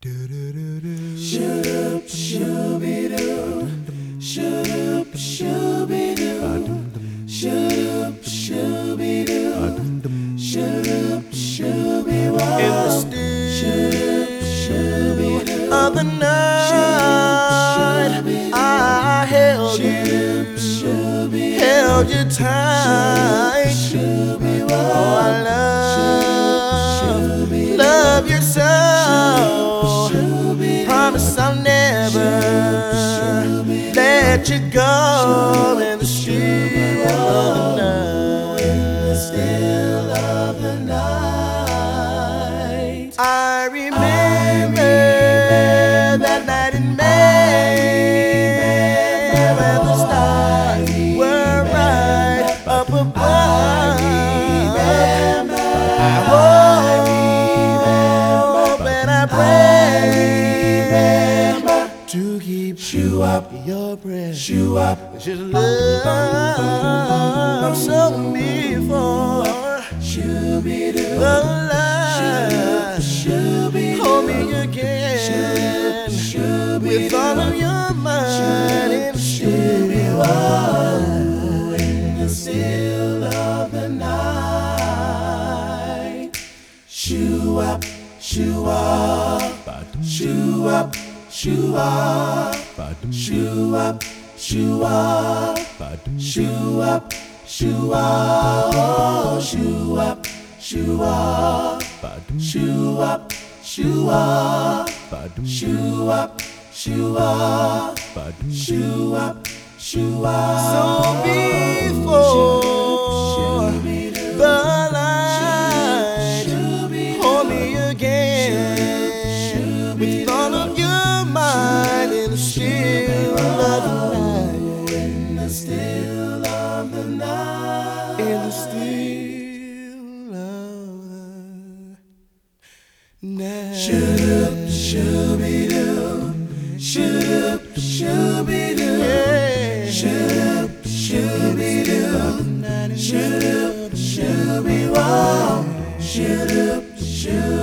Shoop shooby doo, shoop shooby doo, shoop shooby doo, shoop shooby woo. In the still of the night, I held you tight. Oh, I love you so. Promise I'll never let you go. In the still of the night, in the still of the night, I remember that night in May, when the stars were right up above. I hope and I pray to keep you up your breath. You up, just love so before the light. Hold me again with all of your mind and in the still of the night. Shoo up, shoo up, shoo up, shoo up, shoo up, shoo up, shoo up, shoo up, shoo up, shoo up, shoo up, shoo up, shoo up, shoo up, shoo up, shoo up. So before the light, hold me again with all of your mind in the still of the night. In the still of the night. In the still of the night. Shoop shooby doo, shoop shooby doo, shoop shooby doo, shoop shooby woo, shoop shooby.